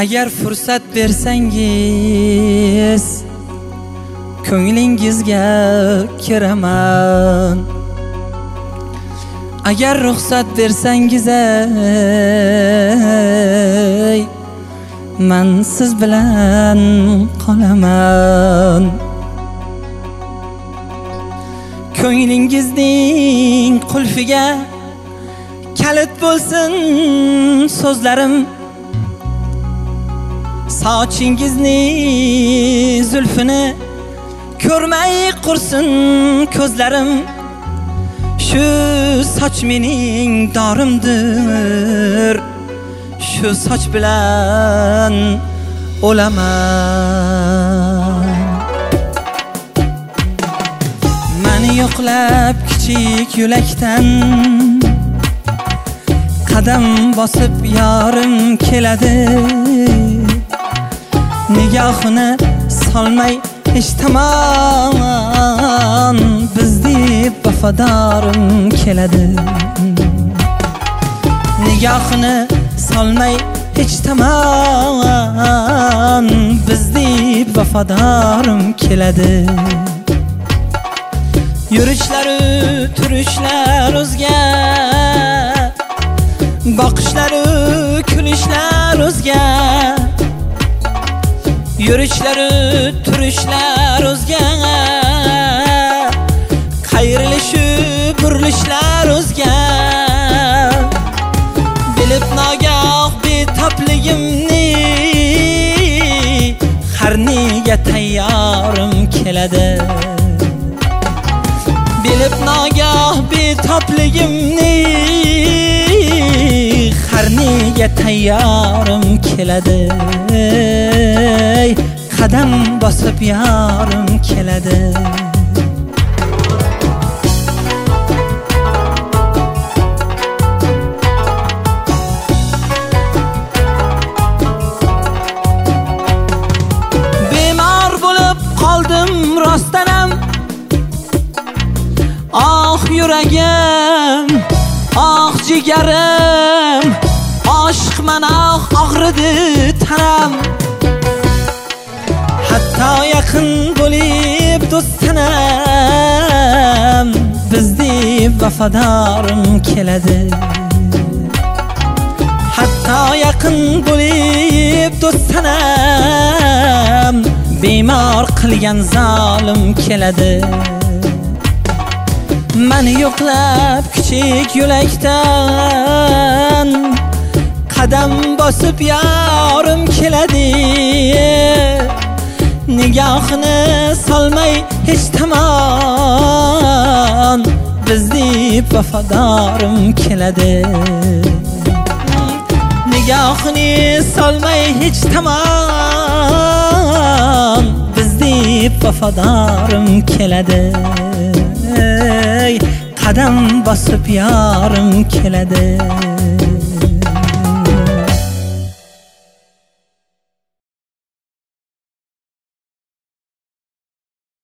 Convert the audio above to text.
Agar fursat bersangiz ko'nglingizga kiraman. Agar ruxsat bersangiz men siz bilan qolaman. Ko'nglingizning qulfiga kalit bo'lsin so'zlarim. Sochingizning zulfini ko'rmay qursin ko'zlarim. Shu soch mening dorimdir. Shu soch bilan o'laman. Meni yo'qlab kichik yo'lakdan qadam bosib yorim keladi. Nigohini solmay hech tomon bizdek vafadorim keladi. Nigohini solmay hech tomon bizdek vafadorim keladi. Yurishlari turishlar o'zga, boqishlari kulishlar o'zga. Yurishlari turishlar o'zga, qayrilishib burilishlar o'zga. Bilib nogoh betobligimni qarniga tayyorim keladi. Bilib nogoh betobligimni qarniga tayyorim keladi. Qadam bosib yorim keladi. Bemor bo'lib qoldim rostdanam. Ah yuragim, ah jigarim, oshqman og'ridi tanam. Hatto yaqin bo'lib do'stanam bizdek vafadorim keladi. Hatto yaqin bo'lib do'stanam bemor qilgan zolim keladi. Meni yo'qlab kichik yo'lakdan qadam bosib yorim keladi. Nigohini solmay hech tomon bizdek vafadorim keladi. Nigohini solmay hech tomon bizdek vafadorim keladi. Qadam bosib yorim keladi.